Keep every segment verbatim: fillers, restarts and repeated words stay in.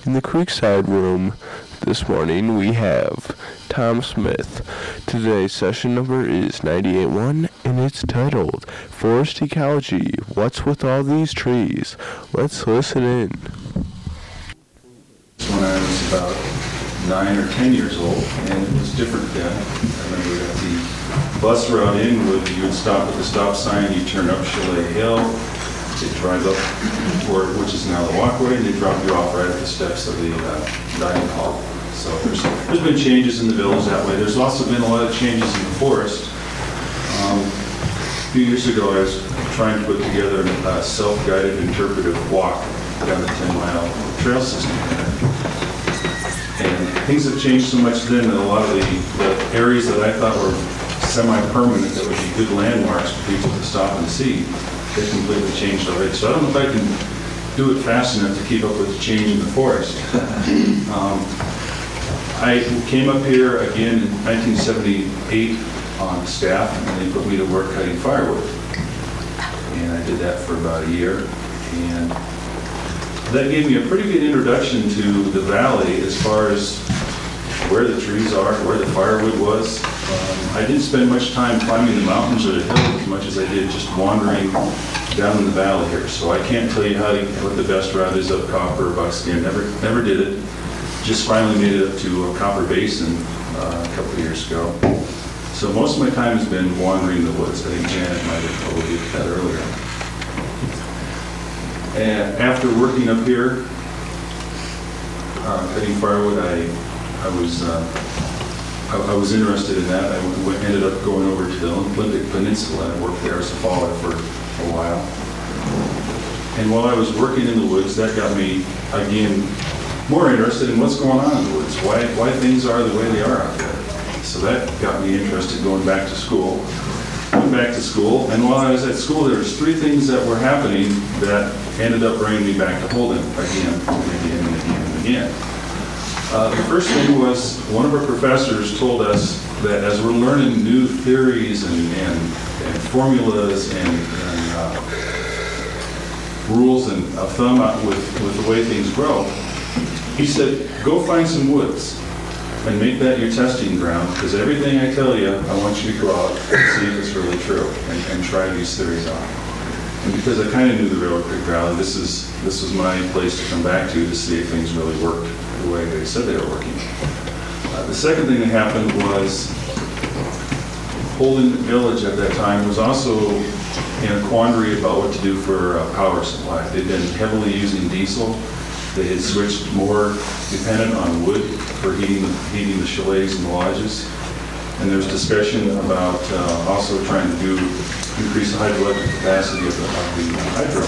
In the Creekside Room this morning, we have Tom Smith. Today's session number is ninety-eight one, and it's titled Forest Ecology, What's With All These Trees? Let's listen in. When I was about nine or ten years old, and it was different then. I remember at the bus route in, would you would stop at the stop sign, you turn up Chalet Hill, they drive up toward, which is now the walkway, and they drop you off right at the steps of the uh, dining hall. So there's, there's been changes in the village that way. There's also been a lot of changes in the forest. Um, a few years ago, I was trying to put together a self-guided interpretive walk down the ten mile trail system. And things have changed so much then that a lot of the, the areas that I thought were semi-permanent, that would be good landmarks for people to stop and see, they completely changed already. So I don't know if I can do it fast enough to keep up with the change in the forest. um, I came up here again in nineteen seventy-eight on staff, and they put me to work cutting firewood. And I did that for about a year. And that gave me a pretty good introduction to the valley as far as where the trees are, where the firewood was. Um, I didn't spend much time climbing the mountains or the hills as much as I did just wandering down in the valley here. So I can't tell you how to, what the best route is up Copper or Buckskin. Never, never did it. Just finally made it up to uh, Copper Basin uh, a couple of years ago. So most of my time has been wandering the woods. I think Janet might have told you that earlier. And after working up here, uh, cutting firewood, I, I was uh, I, I was interested in that. I w- ended up going over to the Olympic Peninsula and worked there as a faller for a while. And while I was working in the woods, that got me again more interested in what's going on in the woods, why why things are the way they are out there. So that got me interested going back to school. Went back to school, and while I was at school, there was three things that were happening that ended up bringing me back to Holden again and again and again and again. Uh, the first thing was one of our professors told us that as we're learning new theories and, and, and formulas and, and uh, rules and a thumb out with, with the way things grow, he said, go find some woods and make that your testing ground, because everything I tell you, I want you to go out and see if it's really true and, and try these theories on. And because I kind of knew the Railroad Creek Valley, this is this was my place to come back to to see if things really worked the way they said they were working. Uh, the second thing that happened was Holden Village at that time was also in a quandary about what to do for uh, power supply. They'd been heavily using diesel. They had switched more dependent on wood for heating, heating the chalets and the lodges. And there was discussion about uh, also trying to do increase the hydroelectric capacity of the, of the hydro.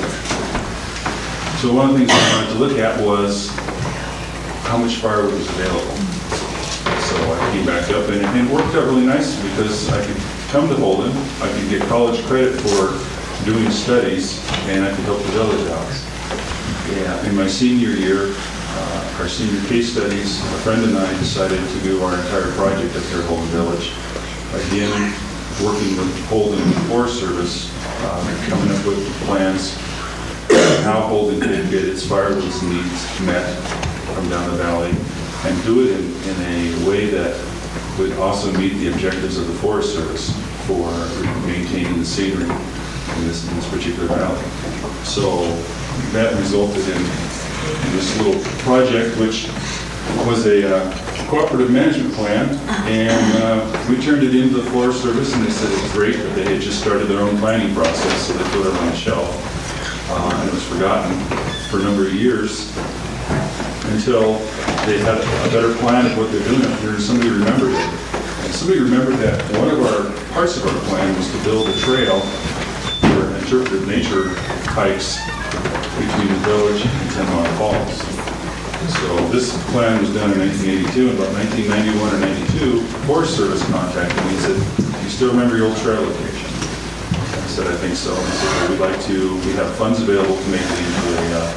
So one of the things I wanted to look at was how much firewood was available. So I came back up, and, and it worked out really nicely because I could come to Holden, I could get college credit for doing studies, and I could help the village out. Yeah, in my senior year, uh, our senior case studies, a friend and I decided to do our entire project up here at Holden Village. Again, working with Holden Forest Service, uh, coming up with plans how Holden could get its firewood needs met from down the valley, and do it in, in a way that would also meet the objectives of the Forest Service for maintaining the scenery in this, in this particular valley. So that resulted in, in this little project, which was a uh, cooperative management plan, and uh, we turned it into the Forest Service, and they said it was great, but they had just started their own planning process, so they put it on the shelf, uh, and it was forgotten for a number of years until they had a better plan of what they're doing up here, and somebody remembered it. And somebody remembered that one of our parts of our plan was to build a trail for interpretive nature hikes between the village and Ten Mile Falls. So this plan was done in nineteen eighty-two, and about nineteen ninety-one or ninety-two, Forest Service contacted me and said, do you still remember your old trail location? I said, I think so. And they said, well, we'd like to, we have funds available to make it into a uh,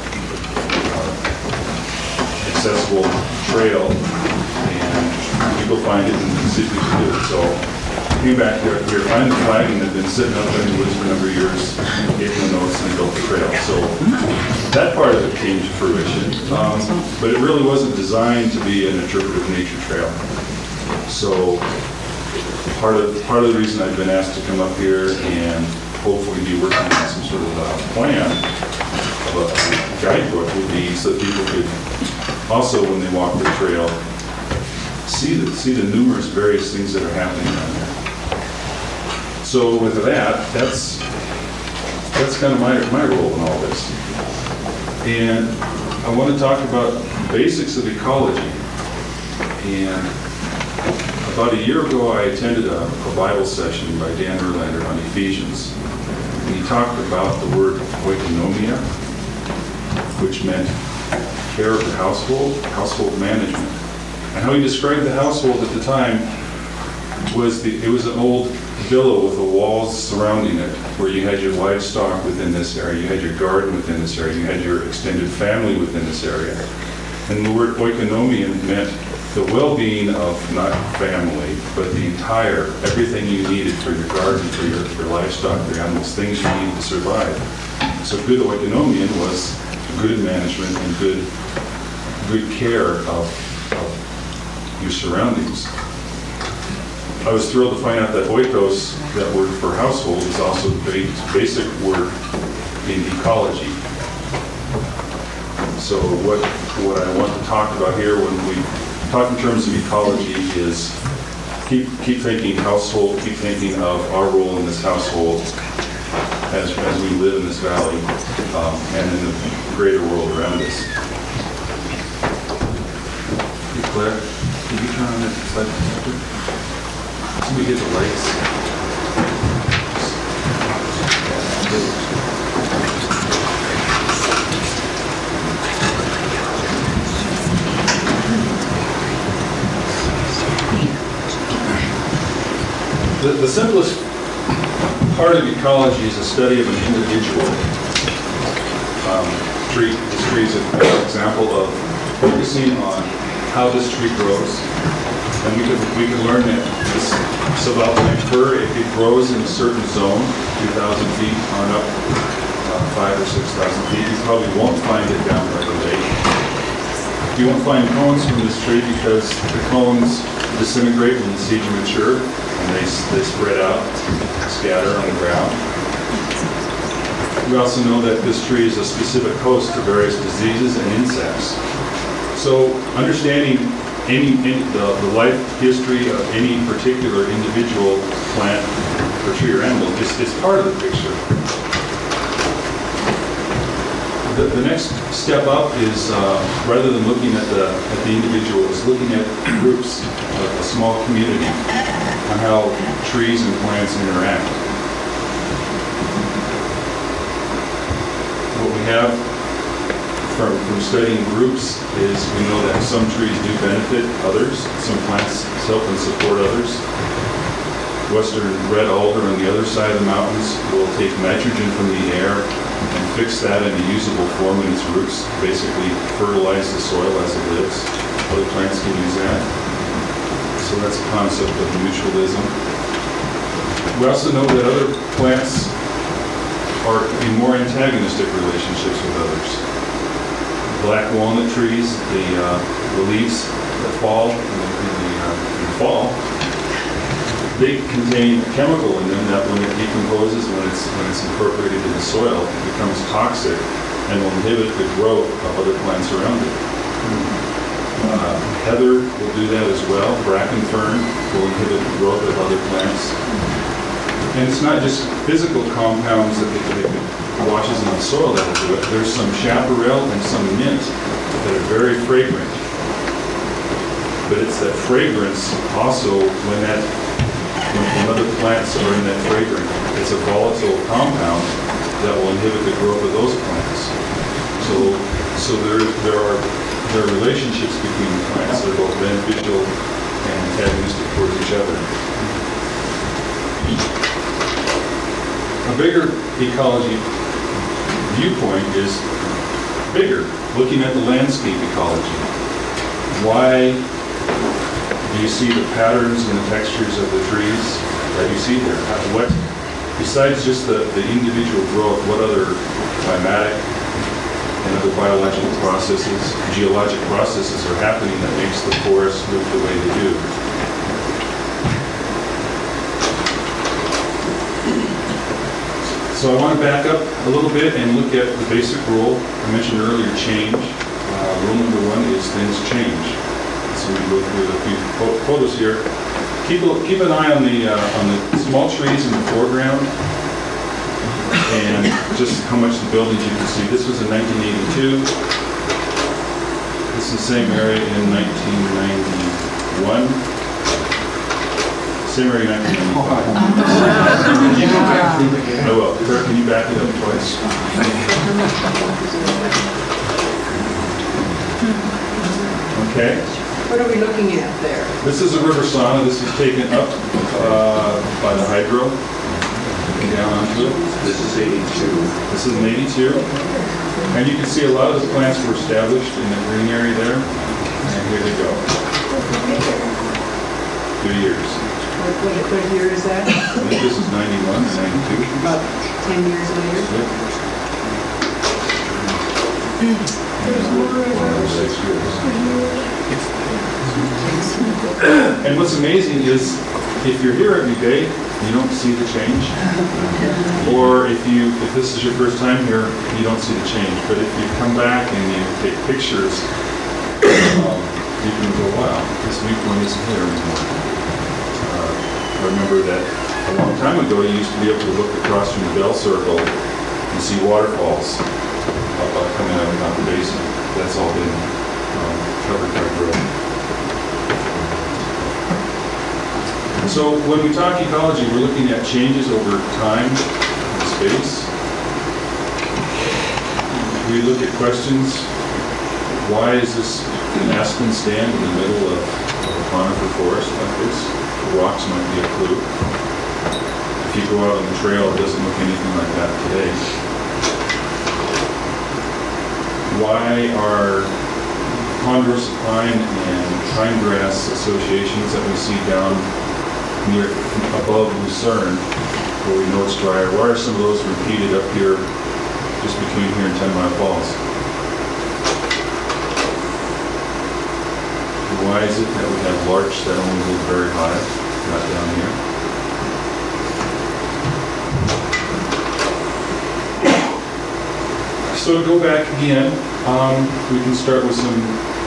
uh, accessible trail, and you go find it and see if we can do it. So I came back here, we were finding the flagging that had been sitting up in the woods for a number of years, gave them the notes, and they built the trail. So that part of it came to fruition, um, but it really wasn't designed to be an interpretive nature trail. So part of part of the reason I've been asked to come up here and hopefully be working on some sort of uh, plan of a guidebook would be so that people could also, when they walk the trail, see the see the numerous various things that are happening down there. So with that, that's that's kind of my my role in all this. And I want to talk about basics of ecology. And about a year ago, I attended a, a Bible session by Dan Erlander on Ephesians. And he talked about the word oikonomia, which meant care of the household, household management. And how he described the household at the time was the, it was an old villa with the walls surrounding it, where you had your livestock within this area, you had your garden within this area, you had your extended family within this area. And the word oikonomia meant the well-being of not family, but the entire, everything you needed for your garden, for your, your livestock, for your animals, things you needed to survive. So good oikonomia was good management and good, good care of, of your surroundings. I was thrilled to find out that oikos, that word for household, is also the basic word in ecology. So what, what I want to talk about here when we talk in terms of ecology is keep keep thinking household, keep thinking of our role in this household as, as we live in this valley um, and in the greater world around us. Hey Claire, can you turn on that slide projector? Can we get the lights? The, the simplest part of ecology is a study of an individual. Um, tree, this tree is an example of focusing on how this tree grows. And we can, we can learn that this subalpine fir, if it grows in a certain zone, two thousand feet on up, uh, five or six thousand feet, you probably won't find it down by the lake. You won't find cones from this tree because the cones disintegrate when the seeds are mature, and they, they spread out, scatter on the ground. We also know that this tree is a specific host to various diseases and insects. So understanding any, any the, the life history of any particular individual plant or tree or animal is, is part of the picture. The, the next step up is, uh, rather than looking at the, at the individual, is looking at groups, a, a small community, on how trees and plants interact. What we have from, from studying groups is we know that some trees do benefit others, some plants help and support others. Western red alder on the other side of the mountains will take nitrogen from the air and fix that in a usable form in its roots, basically fertilize the soil as it lives. Other plants can use that. So that's a concept of mutualism. We also know that other plants are in more antagonistic relationships with others. Black walnut trees, the, uh, the leaves that fall in the, in the, uh, in the fall, they contain a chemical in them that when it decomposes, when it's when it's incorporated in the soil, it becomes toxic and will inhibit the growth of other plants around it. Uh, heather will do that as well. Bracken fern will inhibit the growth of other plants. And it's not just physical compounds that they, they, it washes in the soil that will do it. There's some chaparral and some mint that are very fragrant. But it's that fragrance also when that When, when other plants are in that fragrance, it's a volatile compound that will inhibit the growth of those plants. So, so there, there are there are relationships between the plants that are both beneficial and antagonistic towards each other. A bigger ecology viewpoint is bigger, looking at the landscape ecology. Why do you see the patterns and the textures of the trees that you see there? What, besides just the, the individual growth, what other climatic and other biological processes, geologic processes are happening that makes the forests look the way they do. So I want to back up a little bit and look at the basic rule. I mentioned earlier change. Uh, rule number one is things change. So we go through a few pho- photos here. Keep, a, keep an eye on the, uh, on the small trees in the foreground and just how much the buildings you can see. This was in nineteen eighty-two. This is the same area in nineteen ninety-one. Same area in nineteen ninety-five. Can you go back? I will. Kurt, can you back it up twice? Okay. What are we looking at there? This is a river sauna. This is taken up uh, by the hydro. Down onto it. This is eighty-two. This is an eighty-two. And you can see a lot of the plants were established in the green area there. And here they go. Two years. What, what, what year is that? I think this is ninety-one, ninety-two. About ten years later? Yep. Five or six years. And what's amazing is if you're here every day, you don't see the change. Or if you, if this is your first time here, you don't see the change. But if you come back and you take pictures, um, you can go, wow, this viewpoint isn't here anymore. Uh, I remember that a long time ago, you used to be able to look across from the Bell Circle and see waterfalls uh, coming out of Mountain Basin. That's all been um, covered by growth. So when we talk ecology, we're looking at changes over time and space. We look at questions. Why is this an aspen stand in the middle of, of a conifer forest like this? The rocks might be a clue. If you go out on the trail, it doesn't look anything like that today. Why are ponderosa pine and pine grass associations that we see down near above Lucerne, where we know it's drier, why are some of those repeated up here, just between here and Ten Mile Falls? Why is it that we have larch that only live very high, not down here? So to go back again, um, we can start with some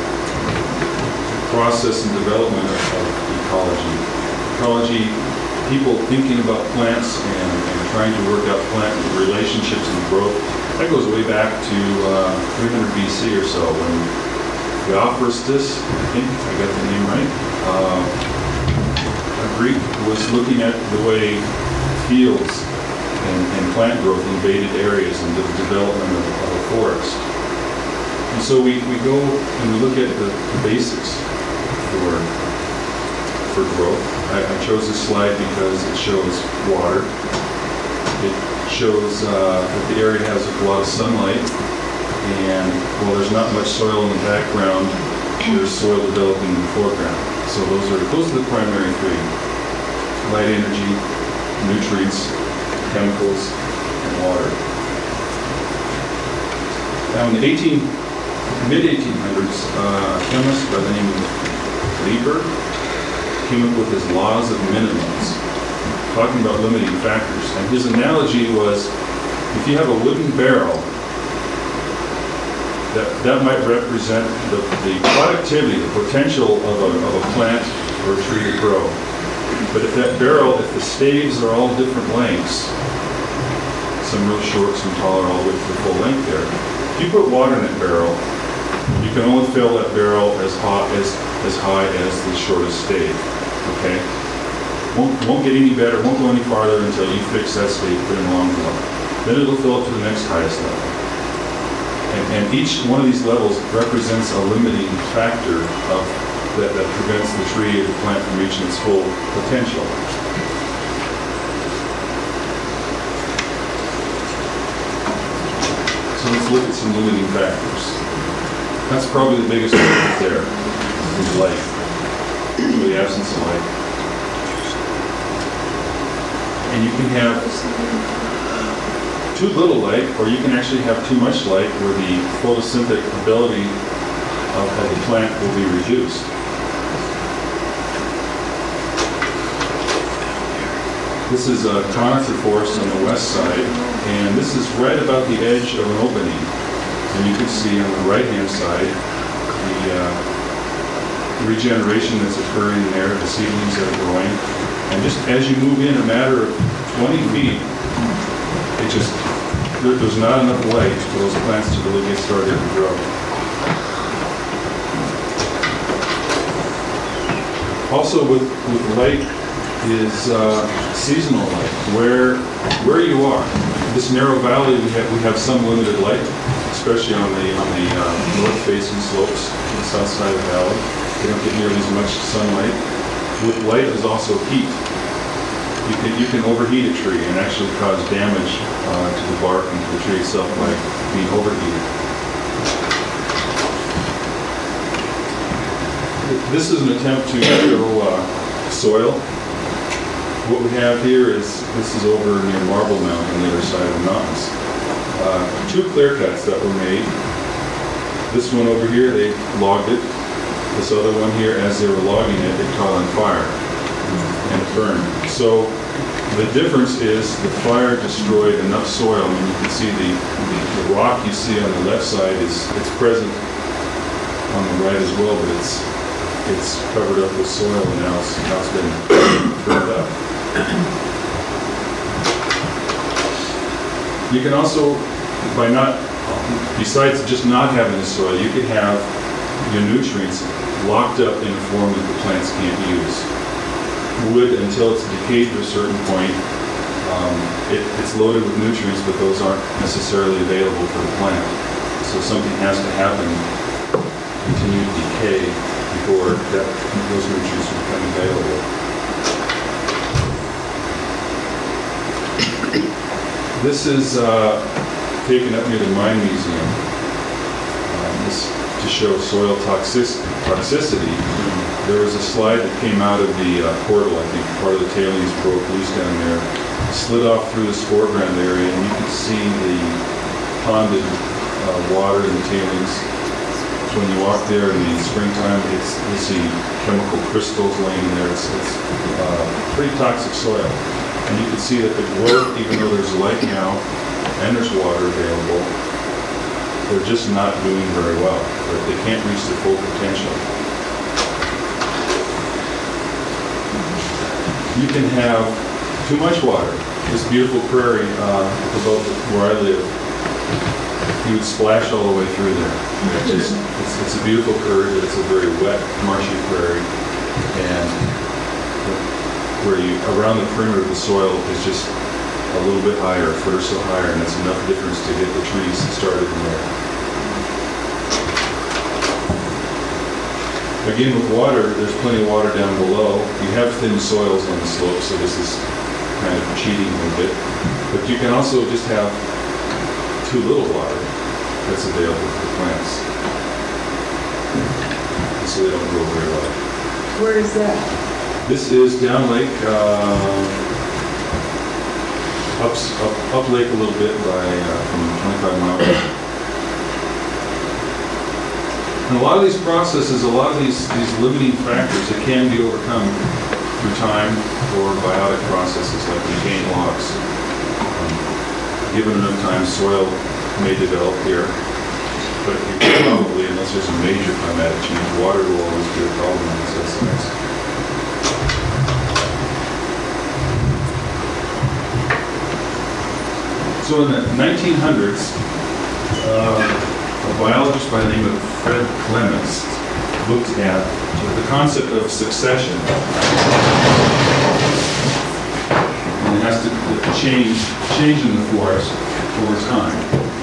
process and development of, of ecology. Ecology, people thinking about plants and, and trying to work out plant relationships and growth, that goes way back to uh, three hundred B C or so when Theophrastus, I think I got the name right, uh, a Greek, was looking at the way fields and, and plant growth invaded areas and the development of, of a forest. And so we, we go and we look at the, the basics for, for growth. I, I chose this slide because it shows water. It shows uh, that the area has a lot of sunlight, and while there's not much soil in the background, there's soil developing in the foreground. So those are those are the primary three: light energy, nutrients, chemicals, and water. Now in the eighteen, mid eighteen hundreds, uh, a chemist by the name of Lieber came up with his laws of minimums, talking about limiting factors. And his analogy was, if you have a wooden barrel, that, that might represent the, the productivity, the potential of a, of a plant or a tree to grow. But if that barrel, if the staves are all different lengths, some real short, some taller, all the way to the full length there, if you put water in that barrel, you can only fill that barrel as high as, as, high as the shortest stave. Okay? Won't, won't get any better, won't go any farther until you fix that stave, put in along the line. Then it'll fill up to the next highest level. And, and each one of these levels represents a limiting factor of that, that prevents the tree or the plant from reaching its full potential. So let's look at some limiting factors. That's probably the biggest one right there, is light, the absence of light. And you can have too little light, or you can actually have too much light where the photosynthetic ability of, of the plant will be reduced. This is a conifer forest on the west side, and this is right about the edge of an opening. And you can see on the right-hand side the uh, regeneration that's occurring there, the seedlings that are growing. And just as you move in a matter of twenty feet, it just, there, there's not enough light for those plants to really get started to grow. Also with, with light is uh, seasonal light. Where where you are, this narrow valley, we have we have some limited light, especially on the on the uh, north-facing slopes to the south side of the valley. They don't get nearly as much sunlight. With light is also heat. You can you can overheat a tree and actually cause damage uh, to the bark and to the tree itself by being overheated. This is an attempt to show uh, soil. What we have here is, this is over near Marble Mountain on the other side of the mountains. Uh, two clear cuts that were made. This one over here, they logged it. This other one here, as they were logging it, it caught on fire and it burned. So the difference is the fire destroyed enough soil. I mean, you can see the, the, the rock you see on the left side is it's present on the right as well, but it's it's covered up with soil and now it's, now it's been burned up. You can also, by not, besides just not having the soil, you could have your nutrients locked up in a form that the plants can't use. Wood, until it's decayed to a certain point, um, it, it's loaded with nutrients, but those aren't necessarily available for the plant. So something has to happen, continued decay, before that, those nutrients become available. This is uh, taken up near the Mine Museum. Um, this to show soil toxic toxicity. There was a slide that came out of the uh, portal. I think part of the tailings broke loose down there, slid off through this foreground area, and you can see the ponded uh, water in the tailings. So when you walk there in the springtime, it's, you see chemical crystals laying there. It's, it's uh, pretty toxic soil. And you can see that the growth, even though there's light now and there's water available, they're just not doing very well. They can't reach their full potential. You can have too much water. This beautiful prairie, uh, about where I live, you would splash all the way through there. It's, just, it's, it's a beautiful prairie, but it's a very wet, marshy prairie. And where you, around the perimeter of the soil is just a little bit higher, a foot or so higher, and that's enough difference to get the trees started in there. Again, with water, there's plenty of water down below. You have thin soils on the slope, so this is kind of cheating a little bit. But you can also just have too little water that's available for the plants, so they don't grow very well. Where is that? This is down lake, uh, up, up, up lake a little bit by uh, from twenty-five miles. And a lot of these processes, a lot of these, these limiting factors that can be overcome through time or biotic processes like decaying logs. Um, given enough time, soil may develop here, but you probably, unless there's a major climatic change, water will always be a problem on these sites. So in the nineteen hundreds, uh, a biologist by the name of Fred Clements looked at the concept of succession. And it has to change, change in the forest over time.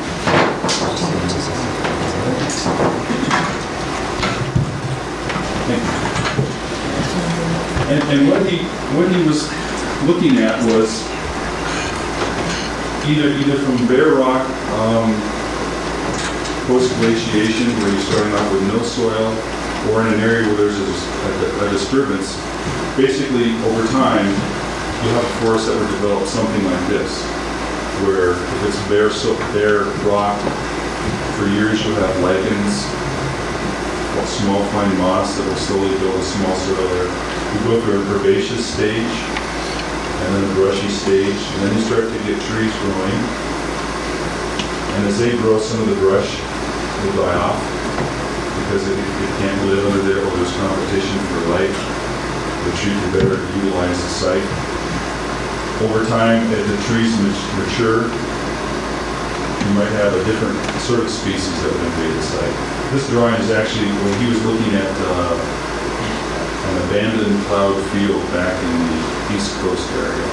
And, and what he what he was looking at was either either from bare rock, um, post-glaciation, where you're starting off with no soil, or in an area where there's a, a, a disturbance. Basically, over time, you'll have a forest that would develop something like this. where if it's bare, so bare rock, for years you'll have lichens, small fine moss that will slowly build a small soil layer. You go through a herbaceous stage, and then a brushy stage, and then you start to get trees growing. And as they grow, some of the brush will die off because it, it can't live under there, or there's competition for light. The tree can better utilize the site. Over time, as the trees mature, you might have a different sort of species that would invade the site. This drawing is actually when he was looking at uh, an abandoned plowed field back in the East Coast area.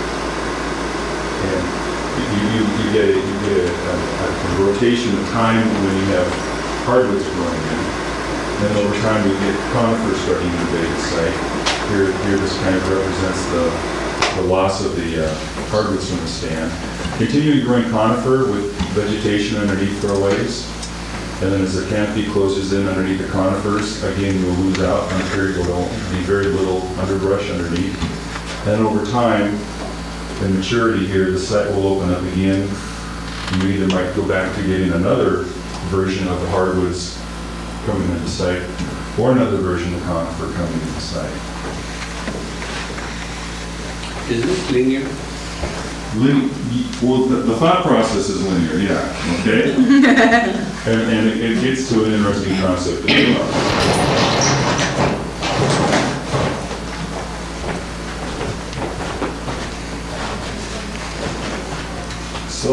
And you, you, you get, a, you get a, a, a rotation of time when you have hardwoods growing in. And then over time you get conifers starting to invade the site. Here, here this kind of represents the, the loss of the uh, hardwoods from the stand. Continuing growing conifer with vegetation underneath for a ways. And then as the canopy closes in underneath the conifers, again, you'll lose out on a period where there'll be very little underbrush underneath. And over time, in maturity here, the site will open up again. You either might go back to getting another version of the hardwoods coming into site, or another version of conifer coming into site. Is this linear? Lin- well, the, the thought process is linear, yeah, okay? and and it, it gets to an interesting concept as well. So,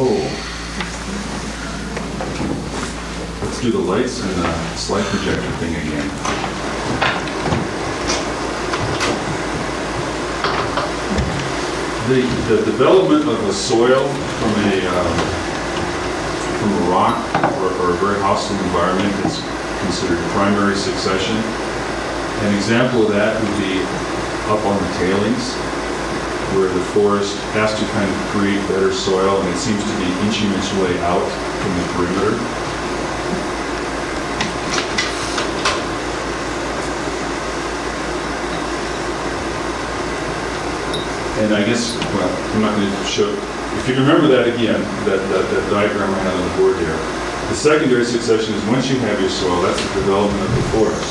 let's do the lights and the slide projector thing again. The, the development of the soil from a um, from a rock or, or a very hostile environment is considered primary succession. An example of that would be up on the tailings, where the forest has to kind of create better soil, and it seems to be inching its way out from the perimeter. And I guess, well, I'm not going to show, if you remember that again, that, that, that diagram I had on the board here, the secondary succession is once you have your soil, that's the development of the forest.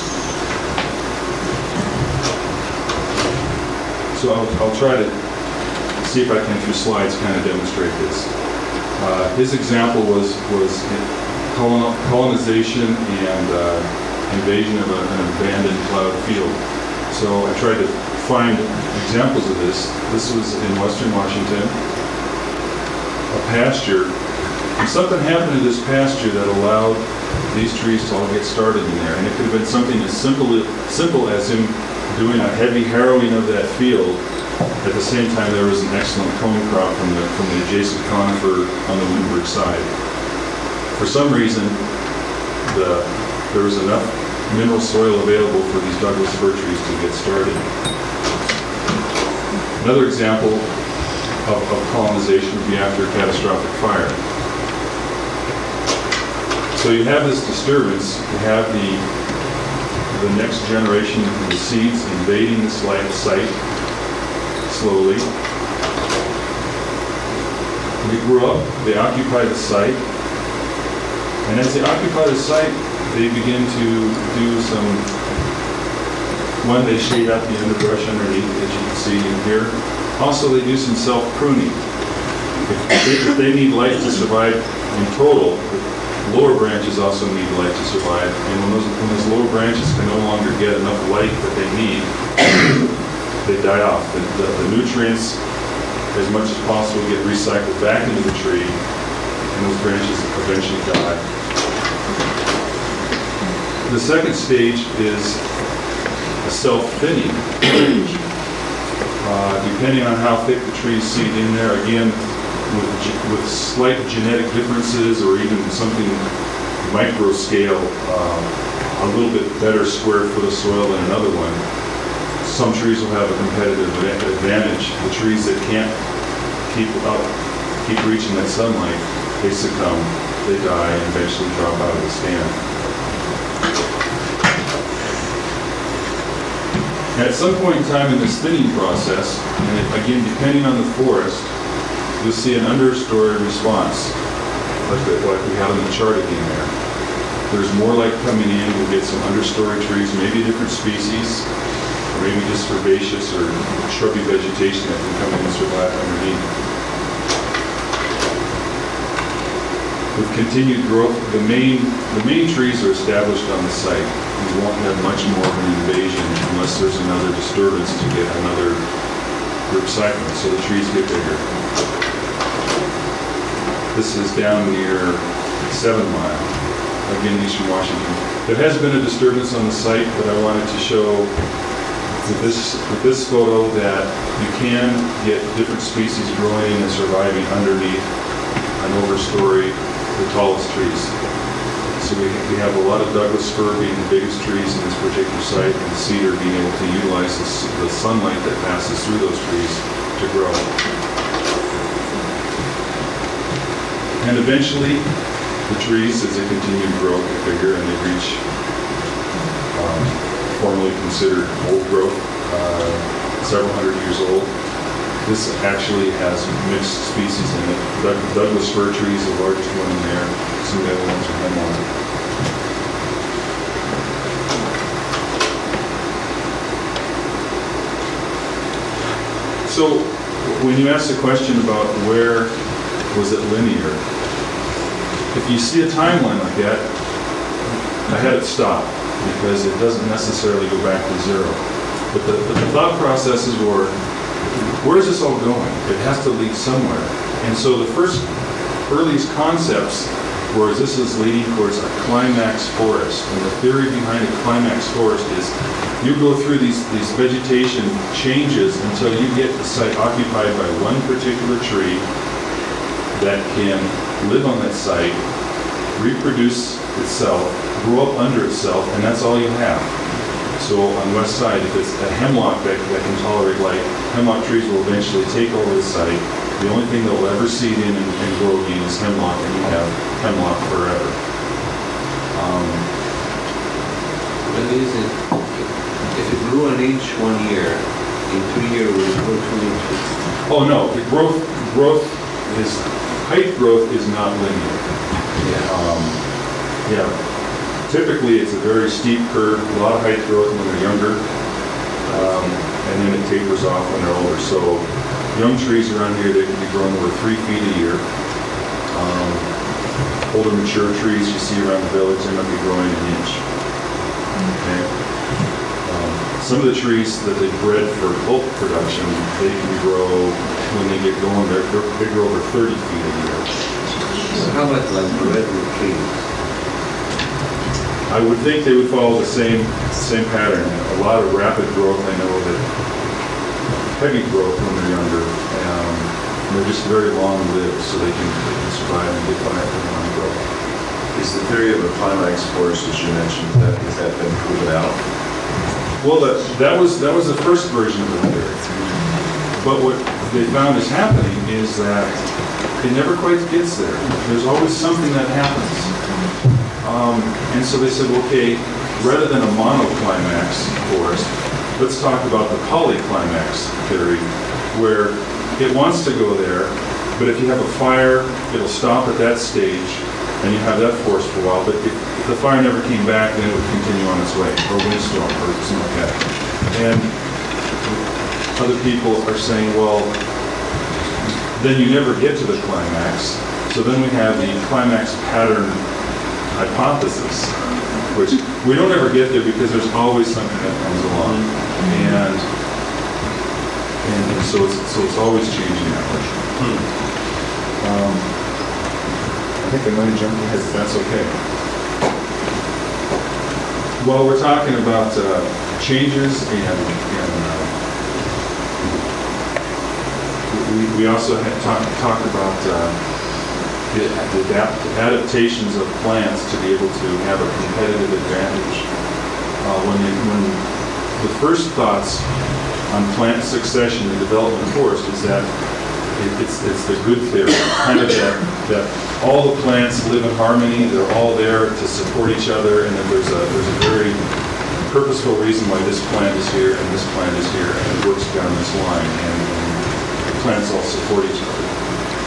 So I'll, I'll try to see if I can, through slides, kind of demonstrate this. Uh, his example was, was colon, colonization and uh, invasion of a, an abandoned plowed field. So I tried to find examples of this. This was in western Washington, a pasture. And something happened to this pasture that allowed these trees to all get started in there. And it could have been something as simple, simple as him doing a heavy harrowing of that field. At the same time, there was an excellent cone crop from the, from the adjacent conifer on the windward side. For some reason, the, there was enough mineral soil available for these Douglas fir trees to get started. Another example of, of colonization would be after a catastrophic fire. So you have this disturbance, you have the, the next generation of the seeds invading the site slowly. They grow up, they occupy the site, and as they occupy the site, they begin to do some, one, they shade out the underbrush underneath, as you can see in here. Also, they do some self-pruning. If they, if they need light to survive in total, the lower branches also need light to survive. And when those, when those lower branches can no longer get enough light that they need, they die off. The, the, the nutrients, as much as possible, get recycled back into the tree, and those branches eventually die. The second stage is a self-thinning stage. Uh, depending on how thick the trees seed in there, again, with, with slight genetic differences or even something micro scale, uh, a little bit better square foot of soil than another one, some trees will have a competitive advantage. The trees that can't keep up, keep reaching that sunlight, they succumb, they die, and eventually drop out of the stand. At some point in time in this thinning process, and it, again, depending on the forest, you'll see an understory response, like, the, like we have in the chart again there. There's more light coming in, we'll get some understory trees, maybe different species, or maybe just herbaceous or shrubby vegetation that can come in and survive underneath. With continued growth, the main, the main trees are established on the site. We won't have much more of an invasion unless there's another disturbance to get another group cycling, so the trees get bigger. This is down near Seven Mile, again, Eastern Washington. There has been a disturbance on the site, but I wanted to show with this, with this photo that you can get different species growing and surviving underneath an overstory, the tallest trees. So we, we have a lot of Douglas fir being the biggest trees in this particular site, and cedar being able to utilize the, the sunlight that passes through those trees to grow. And eventually, the trees, as they continue to grow, get bigger and they reach um, formerly considered old growth, uh, several hundred years old. This actually has mixed species in it. Doug Douglas fir tree is the largest one in there. Some of the other ones are hemlock. So, when you ask the question about where was it linear, if you see a timeline like that, I had it stop because it doesn't necessarily go back to zero. But the, but the thought processes were, where is this all going? It has to lead somewhere. And so the first earliest concepts were this is leading towards a climax forest. And the theory behind a climax forest is you go through these, these vegetation changes until you get the site occupied by one particular tree that can live on that site, reproduce itself, grow up under itself, and that's all you have. So on the west side, if it's a hemlock that, that can tolerate light, hemlock trees will eventually take over the site. The only thing that will ever seed in and, and grow again is hemlock, and you have hemlock forever. Um, When is it? If it grew an inch one year, in two years will it grow two inches? oh no, the growth, growth is, height growth is not linear. Yeah. Um, yeah, typically it's a very steep curve, a lot of height growth when they're younger, um, and then it tapers off when they're older. So young trees around here, they can be grown over three feet a year. Um, older mature trees you see around the village, they might be growing an inch. Okay. Um, some of the trees that they bred for pulp production, they can grow, when they get going, they're, they grow over thirty feet a year. So how about like redwood trees? I would think they would follow the same same pattern. A lot of rapid growth. I know that heavy growth when they're younger. Um, they're just very long-lived, so they can, they can survive and get by if they want to grow. Is the theory of a climax forest, as you mentioned, that has that been proven out? Well, that that was that was the first version of the theory. But what they found is happening is that it never quite gets there. There's always something that happens. Um, and so they said, okay, rather than a monoclimax forest, let's talk about the polyclimax theory, where it wants to go there, but if you have a fire, it'll stop at that stage, and you have that forest for a while, but if, if the fire never came back, then it would continue on its way, or windstorm, or something like that. And other people are saying, well, then you never get to the climax, so then we have the climax pattern hypothesis, which we don't ever get there because there's always something that comes along, and and so it's so it's always changing that way. Hmm. Um, I think I might have jumped ahead, if that's okay. Well, we're talking about uh, changes, and, and uh, we, we also had talked talked about uh, the, the adapt, adaptations of plants to be able to have a competitive advantage. Uh, when, they, when the first thoughts on plant succession and development of forest is that it, it's, it's the good theory, kind of that, that all the plants live in harmony, they're all there to support each other, and that there's a, there's a very purposeful reason why this plant is here and this plant is here, and it works down this line, and, and the plants all support each other.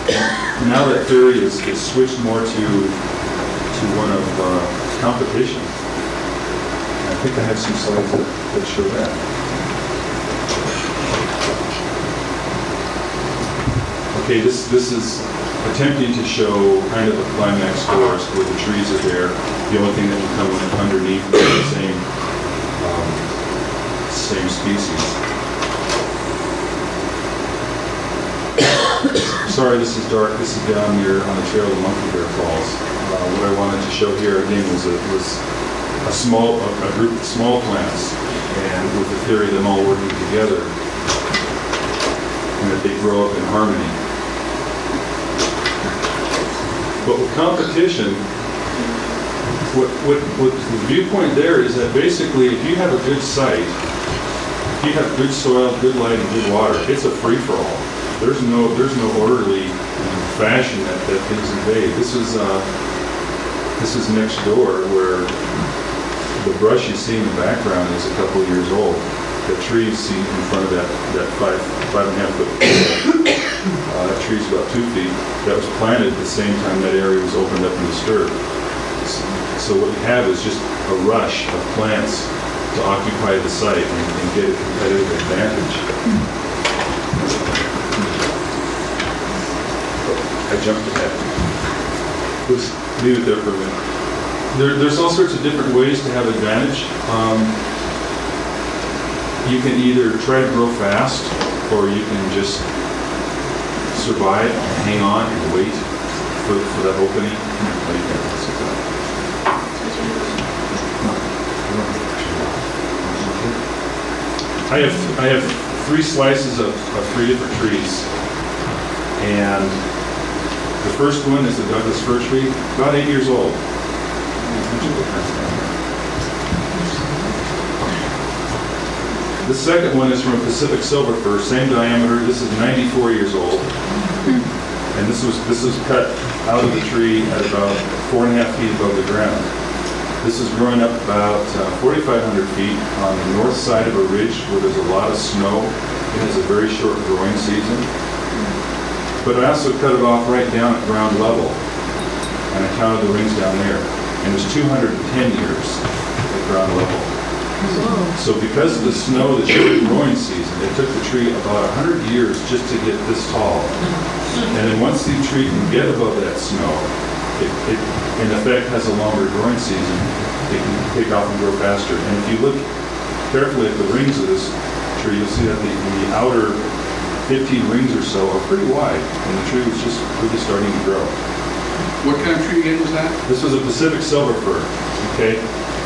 now that theory is, is switched more to to one of uh, competition. And I think I have some slides that, that show that. Okay, this this is attempting to show kind of a climax forest where the trees are there. The only thing that will come underneath is the same um, same species. Sorry, this is dark. This is down here on the trail of Monkey Bear Falls. Uh, what I wanted to show here again was a, was a small a, a group of small plants, and with the theory of them all working together, and that they grow up in harmony. But with competition, what, what, what the viewpoint there is that basically, if you have a good site, if you have good soil, good light, and good water, it's a free-for-all. There's no there's no orderly fashion that, that things invade. This is uh, this is next door where the brush you see in the background is a couple of years old. The tree you see in front of that that five five and a half foot pole, uh, that tree's about two feet. That was planted at the same time that area was opened up and disturbed. So what you have is just a rush of plants to occupy the site and, and get a competitive advantage. I jumped ahead. Let's leave it there for a minute. There, there's all sorts of different ways to have advantage. Um, you can either try to grow fast, or you can just survive, hang on, and wait for, for that opening. I have I have three slices of, of three different trees, and the first one is the Douglas fir tree, about eight years old. The second one is from a Pacific silver fir, same diameter. This is ninety-four years old, and this was this was cut out of the tree at about four and a half feet above the ground. This is growing up about uh, forty-five hundred feet on the north side of a ridge where there's a lot of snow. It has a very short growing season. But I also cut it off right down at ground level, and I counted the rings down there, and it was two hundred ten years at ground level. So because of the snow, the short growing season, it took the tree about one hundred years just to get this tall. And then once the tree can get above that snow, it, it in effect has a longer growing season. It can take off and grow faster. And if you look carefully at the rings of this tree, you'll see that the, the outer fifteen rings or so are pretty wide, and the tree was just really starting to grow. What kind of tree again was that? This was a Pacific silver fir, okay?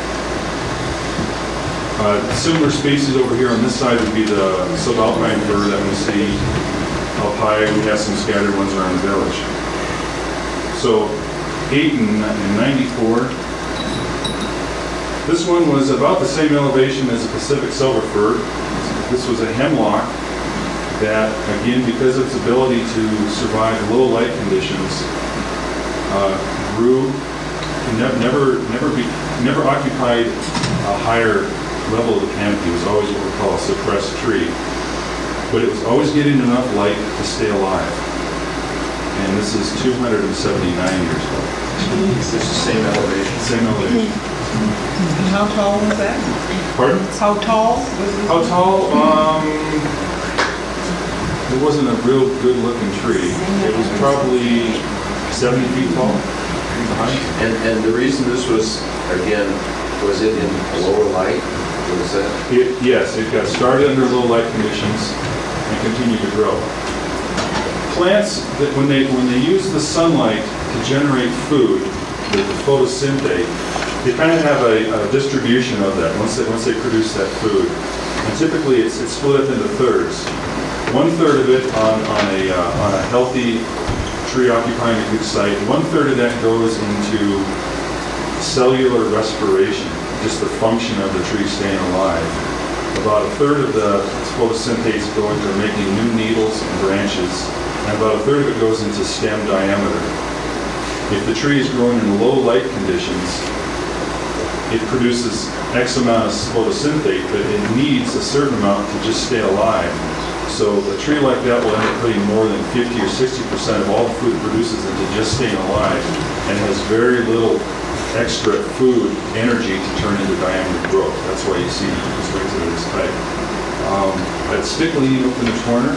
Uh, similar species over here on this side would be the subalpine fir that we see up high. We have some scattered ones around the village. So, Ayton in ninety-four. This one was about the same elevation as a Pacific silver fir. This was a hemlock that, again, because of its ability to survive low light conditions, uh, grew, ne- never, never, be, never occupied a higher level of the canopy. It was always what we call a suppressed tree, but it was always getting enough light to stay alive. And this is two hundred seventy-nine years old. It's the same elevation. Same elevation. And how tall was that? Pardon? How tall was it? How tall? Um, it wasn't a real good-looking tree. It was probably seventy feet tall. And, and the reason this was, again, was it in lower light? Was that? It, yes, it got started under low light conditions and continued to grow. Plants that when they when they use the sunlight to generate food, the, the photosynthate, they kind of have a, a distribution of that once they once they produce that food. And typically, it's it's split up into thirds. One third of it on on a uh, on a healthy tree occupying a good site. One third of that goes into cellular respiration, just the function of the tree staying alive. About a third of the photosynthase go into making new needles and branches, and about a third of it goes into stem diameter. If the tree is grown in low light conditions, it produces X amount of photosynthate, but it needs a certain amount to just stay alive. So a tree like that will end up putting more than fifty or sixty percent of all the food it produces into just staying alive, and has very little extra food energy to turn into diameter growth. That's why you see these rings of this type. Um, that stick leading up in the corner.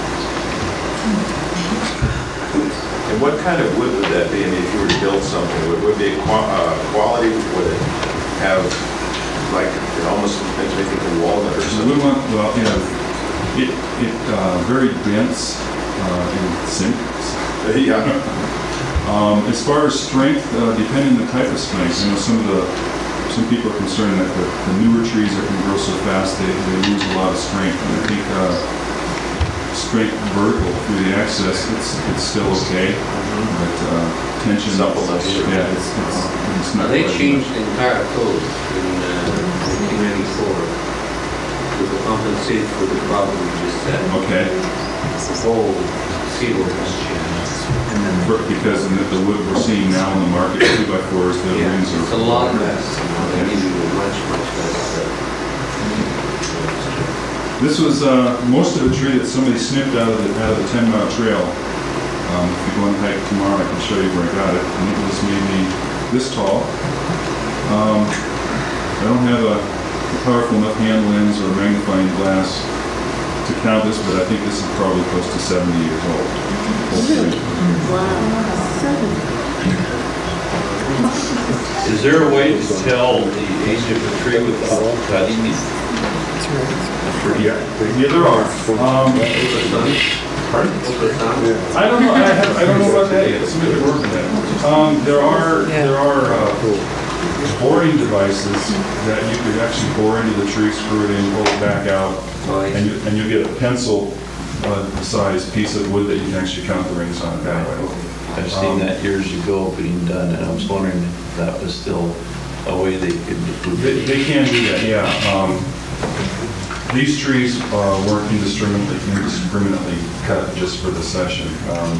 And what kind of wood would that be? I mean, if you were to build something, would would it be a qua- uh, quality? Would it have, like, it almost makes me think of walnut or So we something? want, well, you know, it, it, uh, very dense, uh, and sinks. Yeah. Um, as far as strength, uh, depending on the type of strength, you know, some of the, some people are concerned that the, the newer trees that can grow so fast, they, they lose a lot of strength. And I think, uh, straight vertical through the access, it's, it's still okay, but, uh, tension. Supplements. Yeah, it's, it's, it's Now, not. they quite changed enough. the entire code in uh, nineteen ninety-four to compensate for the problem you just said. Okay, The whole seal was changed. For- because in the, the wood we're seeing now in the market, two by fours, the Yeah, rings are. it's a lot less. They give you a much, much less. uh, This was uh, most of a tree that somebody snipped out of the, out of the ten mile trail. Um, if you go on a hike tomorrow, I can show you where I got it. And it was maybe this tall. Um, I don't have a powerful enough hand lens or magnifying glass to count this, but I think this is probably close to seventy years old. Is there a way to tell the age of a tree without cutting it? Yeah, yeah, there are. Um, pardon? I don't know. I, have, I don't know about that yet. Somebody could work on that. Um, there are there are uh, boring devices that you could actually bore into the tree, screw it in, pull it back out, and you and you get a pencil uh, sized piece of wood that you can actually count the rings on it that way. I've seen that years ago being done, and I was wondering if that was still a way they could improve They, it. they can do that, yeah. Um, these trees uh, weren't indiscriminately, indiscriminately cut just for the session. Um,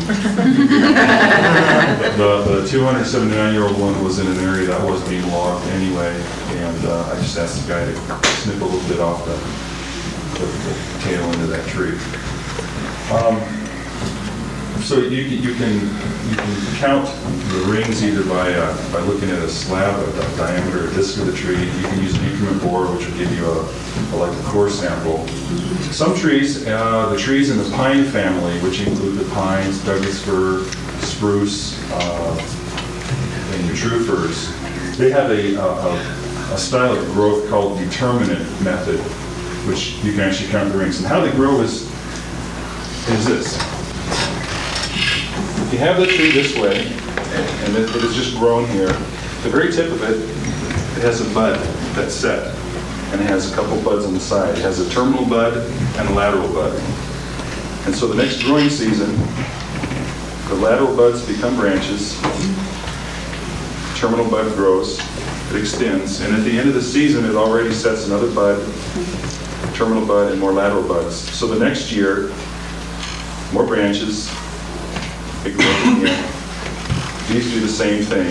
the the two hundred seventy-nine year old one was in an area that was being logged anyway, and uh, I just asked the guy to snip a little bit off the, the, the tail end of that tree. Um, So you, you can you can count the rings either by uh, by looking at a slab of the diameter or disc of the tree. You can use an increment board, which will give you a, a like a core sample. Some trees, uh, the trees in the pine family, which include the pines, Douglas fir, spruce, uh, and true firs, they have a, a a style of growth called determinate method, which you can actually count the rings. And how they grow is is this. If you have the tree this way, and it it is just grown here, the very tip of it, it has a bud that's set, and it has a couple buds on the side. It has a terminal bud and a lateral bud. And so the next growing season, the lateral buds become branches, terminal bud grows, it extends, and at the end of the season, it already sets another bud, terminal bud, and more lateral buds. So the next year, more branches, it grows again. These do the same thing.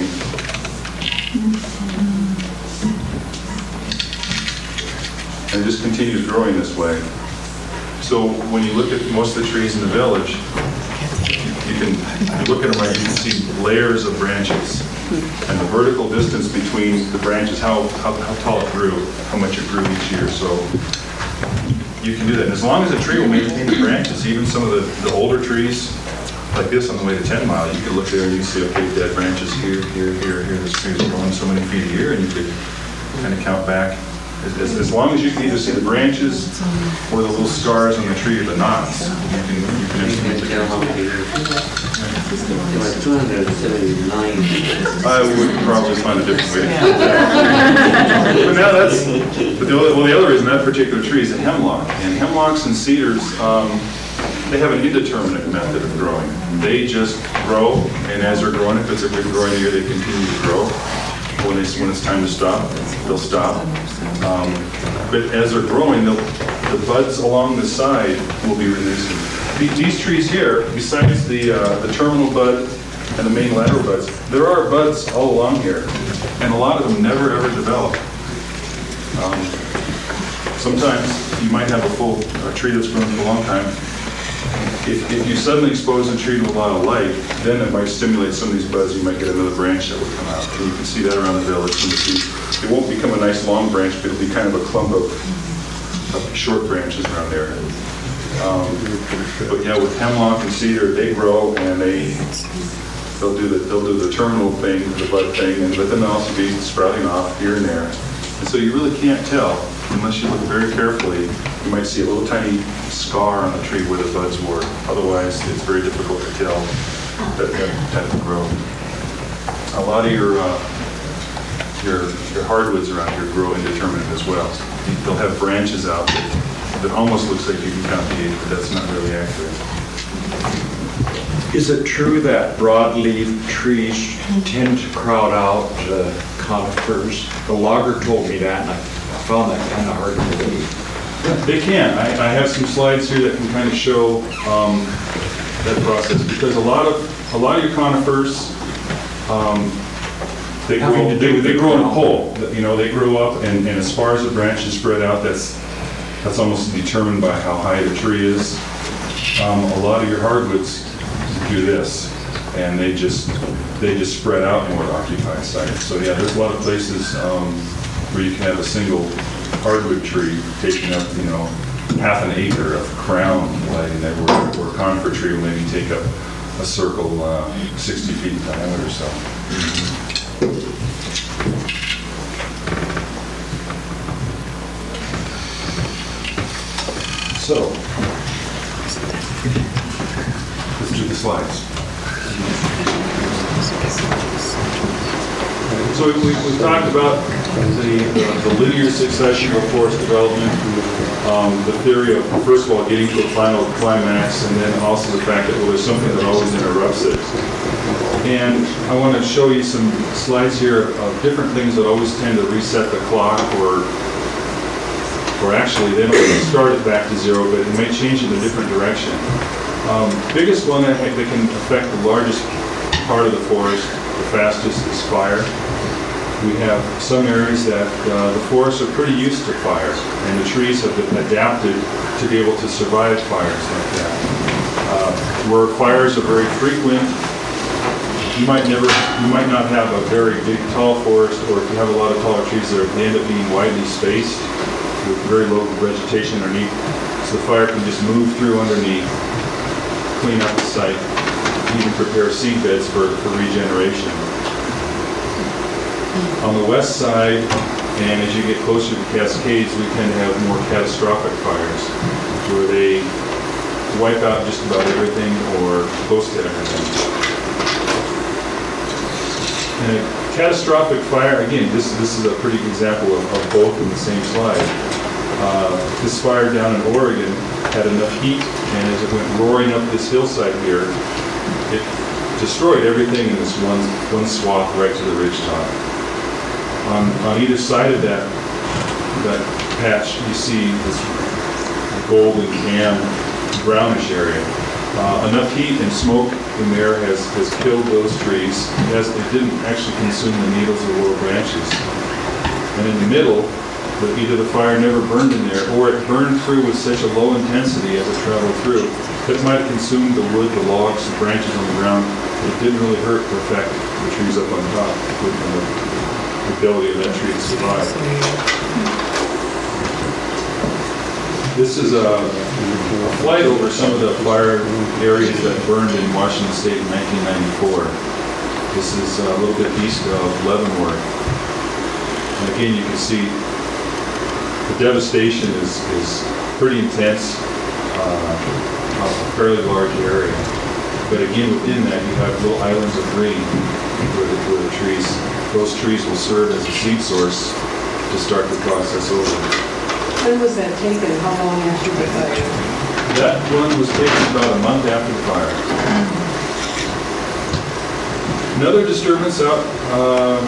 And it just continues growing this way. So when you look at most of the trees in the village, you can you look at them right, you can see layers of branches. And the vertical distance between the branches, how, how, how tall it grew, how much it grew each year. So you can do that. And as long as the tree will maintain the branches, even some of the, the older trees, like this on the way to ten mile, you could look there and you see, okay, dead branches here, here, here, here, this tree's growing so many feet a year, and you could kind of count back. As, as, as long as you can either see the branches or the little scars on the tree or the knots, you can, you can You can estimate the tell how trees. many years. There were two hundred seventy-nine. I would probably find a different way to do that. But now that's, but the, other- well, the other reason, that particular tree is a hemlock, and hemlocks and cedars, um, they have an indeterminate method of growing. They just grow, and as they're growing, if it's a good growing year, they continue to grow. When it's, when it's time to stop, they'll stop. Um, but as they're growing, they'll, the buds along the side will be releasing. The- These trees here, besides the, uh, the terminal bud and the main lateral buds, there are buds all along here, and a lot of them never ever develop. Um, sometimes you might have a full a tree that's grown for a long time. If, if you suddenly expose a tree to a lot of light, then it might stimulate some of these buds. You might get another branch that would come out. And you can see that around the village. And you see, it won't become a nice long branch, but it'll be kind of a clump of, of short branches around there. Um, but yeah, with hemlock and cedar, they grow and they they'll do the they'll do the terminal thing, the bud thing, and but then they'll also be sprouting off here and there. And so you really can't tell unless you look very carefully. You might see a little tiny scar on the tree where the buds were. Otherwise, it's very difficult to tell that that type of growth. A lot of your uh, your your hardwoods around here grow indeterminate as well. They'll have branches out that, that almost looks like you can count the age, but that's not really accurate. Is it true that broadleaf trees tend to crowd out uh, conifers? The logger told me that, and I found that kind of hard to believe. They can. I, I have some slides here that can kind of show um, that process, because a lot of a lot of your conifers, um, they grow they, they grow in a pole. You know, they grow up, and, and as far as the branches spread out, that's that's almost determined by how high the tree is. Um, a lot of your hardwoods do this, and they just they just spread out more to occupy sites. So yeah, there's a lot of places um, where you can have a single hardwood tree taking up, you know, half an acre of crown lighting there, where, where a conifer tree will maybe take up a circle uh, sixty feet in diameter or so. So, let's do the slides. So we, we, we talked about the, uh, the linear succession of forest development, um, the theory of, first of all, getting to a final climax, and then also the fact that, well, there's something that always interrupts it. And I want to show you some slides here of different things that always tend to reset the clock, or or actually they don't start it back to zero, but it may change in a different direction. Um, biggest one that, that can affect the largest part of the forest the fastest is fire. We have some areas that uh, the forests are pretty used to fire, and the trees have been adapted to be able to survive fires like that. Uh, where fires are very frequent, you might never, you might not have a very big tall forest, or if you have a lot of taller trees, they end up being widely spaced with very low vegetation underneath, so the fire can just move through underneath, clean up the site, even prepare seed beds for, for regeneration. On the west side, and as you get closer to Cascades, we tend to have more catastrophic fires, where they wipe out just about everything or close to everything. And a catastrophic fire, again, this, this is a pretty good example of, of both in the same slide. Uh, this fire down in Oregon had enough heat, and as it went roaring up this hillside here, it destroyed everything in this one, one swath right to the ridge top. On, on either side of that, that patch, you see this golden tan brownish area. Uh, enough heat and smoke in there has, has killed those trees. It, has, it didn't actually consume the needles or lower branches. And in the middle, the, either the fire never burned in there, or it burned through with such a low intensity as it traveled through that it might have consumed the wood, the logs, the branches on the ground. It didn't really hurt to affect the trees up on top, with the ability of that tree to survive. This is a, a flight over some of the fire areas that burned in Washington State in nineteen ninety-four. This is a little bit east of Leavenworth. And again, you can see the devastation is, is pretty intense, uh, a fairly large area. But again, within that, you have little islands of green where the, where the trees, those trees will serve as a seed source to start the process over. When was that taken? How long after the fire? That one was taken about a month after the fire. Another disturbance out, uh,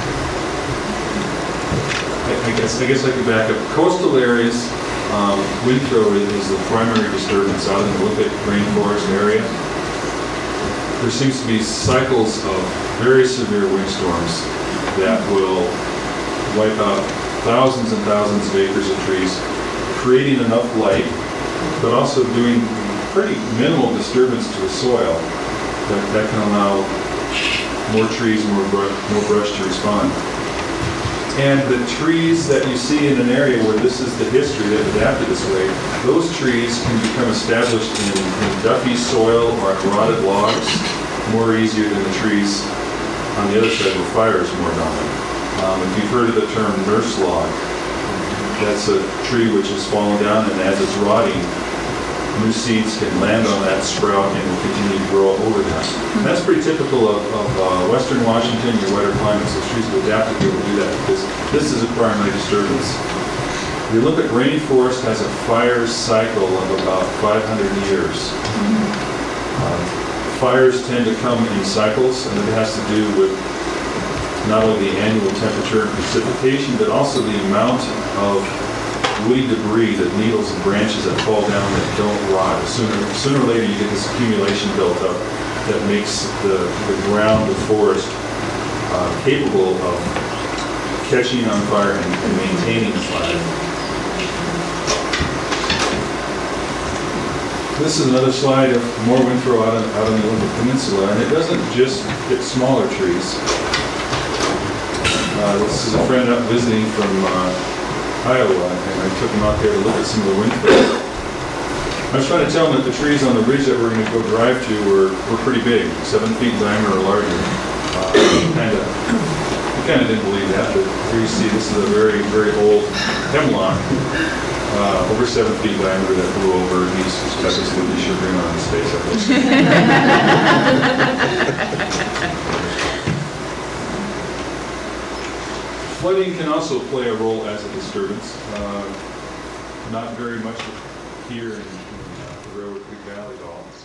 I, I guess I guess I could back up. Coastal areas, um, wind throw is the primary disturbance out in the Olympic rainforest area. There seems to be cycles of very severe windstorms that will wipe out thousands and thousands of acres of trees, creating enough light, but also doing pretty minimal disturbance to the soil that, that can allow more trees, more brush, more brush to respond. And the trees that you see in an area where this is the history that adapted this way, those trees can become established in, in duffy soil or on rotted logs more easier than the trees on the other side where fire is more dominant. Um, if you've heard of the term nurse log, that's a tree which has fallen down, and as it's rotting, new seeds can land on that sprout and will continue to grow over that. And that's pretty typical of, of uh, Western Washington, your wetter climates. Those trees have adapted to be able to do that because this is a primary disturbance. The Olympic rainforest has a fire cycle of about five hundred years. Uh, fires tend to come in cycles, and it has to do with not only the annual temperature and precipitation, but also the amount of woody debris, the needles and branches that fall down that don't rot. Sooner, sooner or later you get this accumulation built up that makes the, the ground, the forest, uh, capable of catching on fire and, and maintaining the fire. This is another slide of more windthrow out on, out on the Olympic Peninsula, and it doesn't just hit smaller trees. Uh, this is a friend up visiting from uh, Iowa, and I took him out there to look at some of the windthrow. I was trying to tell him that the trees on the ridge that we're going to go drive to were, were pretty big, seven feet in diameter or larger. Uh, kind of, he kind of didn't believe that, but here you see this is a very, very old hemlock, uh, over seven feet diameter that blew over. He's got this little chagrin on his face, I think. Flooding can also play a role as a disturbance. Uh, not very much here in, in uh, the Railroad Creek Valley at all.